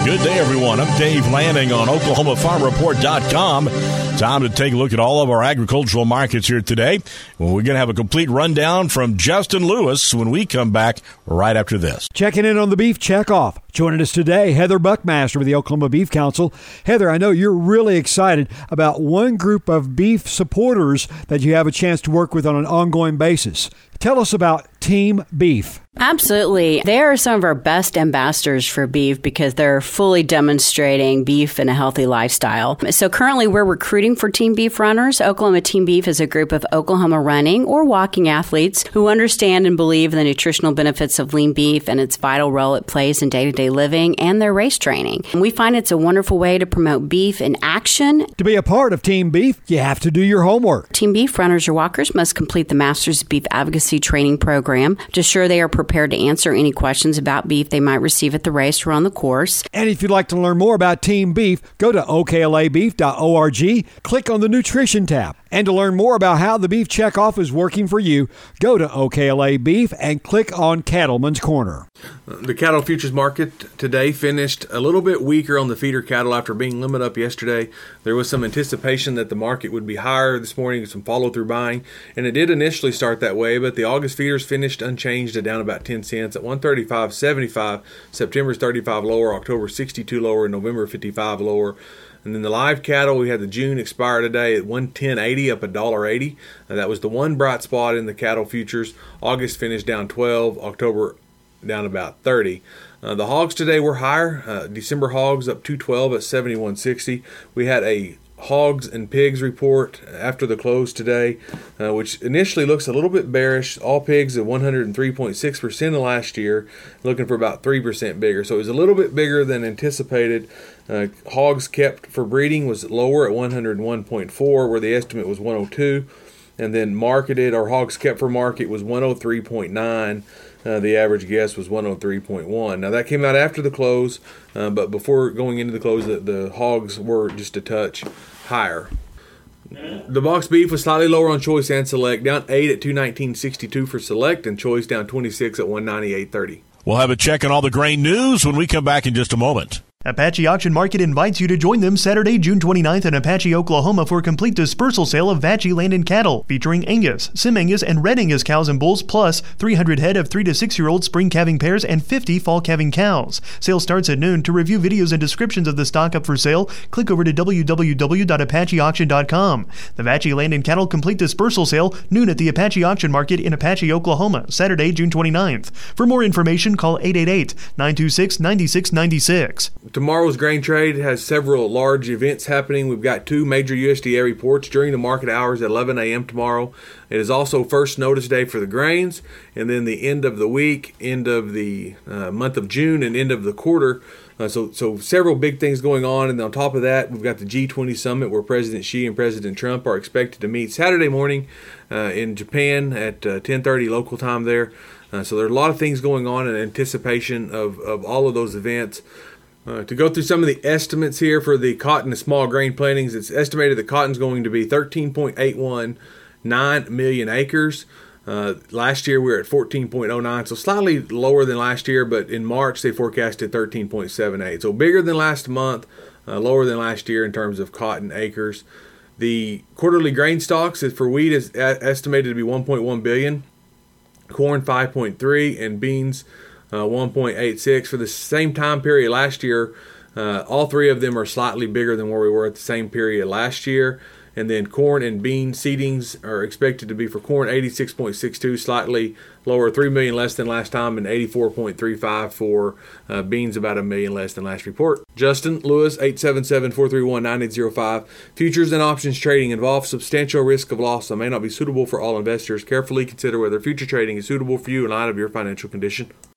Good day, everyone. I'm Dave Lanning on OklahomaFarmReport.com. Time to take a look at all of our agricultural markets here today. Well, we're going to have a complete rundown from Justin Lewis when we come back right after this. Checking in on the beef checkoff. Joining us today, Heather Buckmaster with the Oklahoma Beef Council. Heather, I know you're really excited about one group of beef supporters that you have a chance to work with on an ongoing basis. Tell us about Team Beef. Absolutely. They are some of our best ambassadors for beef because they're fully demonstrating beef and a healthy lifestyle. So currently we're recruiting for Team Beef runners. Oklahoma Team Beef is a group of Oklahoma running or walking athletes who understand and believe in the nutritional benefits of lean beef and its vital role it plays in day-to-day living and their race training. And we find it's a wonderful way to promote beef in action. To be a part of Team Beef, you have to do your homework. Team Beef runners or walkers must complete the Masters of Beef Advocacy Training Program to ensure they are prepared to answer any questions about beef they might receive at the race or on the course. And if you'd like to learn more about Team Beef, go to oklabeef.org, click on the Nutrition tab. And to learn more about how the beef checkoff is working for you, go to OKLA Beef and click on Cattleman's Corner. The cattle futures market today finished a little bit weaker on the feeder cattle after being limit up yesterday. There was some anticipation that the market would be higher this morning, some follow-through buying, and it did initially start that way, but the August feeders finished unchanged at down about 10 cents at 135.75. September's 35 lower, October 62 lower, November 55 lower. And then the live cattle, we had the June expire today at 110.80, up $1.80. That was the one bright spot in the cattle futures. August finished down 12, October down about 30. The hogs today were higher. December hogs up 212 at 71.60. We had a hogs and pigs report after the close today, which initially looks a little bit bearish. All pigs at 103.6% of last year, looking for about 3% bigger. So it was a little bit bigger than anticipated. Hogs kept for breeding was lower at 101.4, where the estimate was 102. And then marketed, or hogs kept for market, was 103.9. The average guess was 103.1. Now that came out after the close, but before going into the close, the hogs were just a touch higher. The box beef was slightly lower on choice and select, down 8 at 219.62 for select, and choice down 26 at 198.30. We'll have a check on all the grain news when we come back in just a moment. Apache Auction Market invites you to join them Saturday, June 29th in Apache, Oklahoma for a complete dispersal sale of Apache land and cattle, featuring Angus, Sim Angus, and Red Angus cows and bulls, plus 300 head of 3 to 6-year-old spring calving pairs and 50 fall calving cows. Sale starts at noon. To review videos and descriptions of the stock up for sale, click over to www.apacheauction.com. The Apache land and cattle complete dispersal sale, noon at the Apache Auction Market in Apache, Oklahoma, Saturday, June 29th. For more information, call 888-926-9696. Tomorrow's grain trade has several large events happening. We've got 2 major USDA reports during the market hours at 11 a.m. tomorrow. It is also first notice day for the grains, and then the end of the week, end of the month of June, and end of the quarter. So several big things going on. And on top of that, we've got the G20 summit where President Xi and President Trump are expected to meet Saturday morning in Japan at 10:30 local time there. So there are a lot of things going on in anticipation of all of those events. To go through some of the estimates here for the cotton and small grain plantings, it's estimated that cotton's going to be 13.819 million acres. Last year we were at 14.09, so slightly lower than last year, but in March they forecasted 13.78. So bigger than last month, lower than last year in terms of cotton acres. The quarterly grain stocks for wheat is estimated to be 1.1 billion, corn 5.3, and beans 1.86 for the same time period last year. All three of them are slightly bigger than where we were at the same period last year. And then corn and bean seedings are expected to be for corn 86.62, slightly lower, 3 million less than last time, and 84.35 for beans, about 1 million less than last report. Justin Lewis, 877-431-9805. Futures and options trading involves substantial risk of loss and may not be suitable for all investors. Carefully consider whether future trading is suitable for you in light of your financial condition.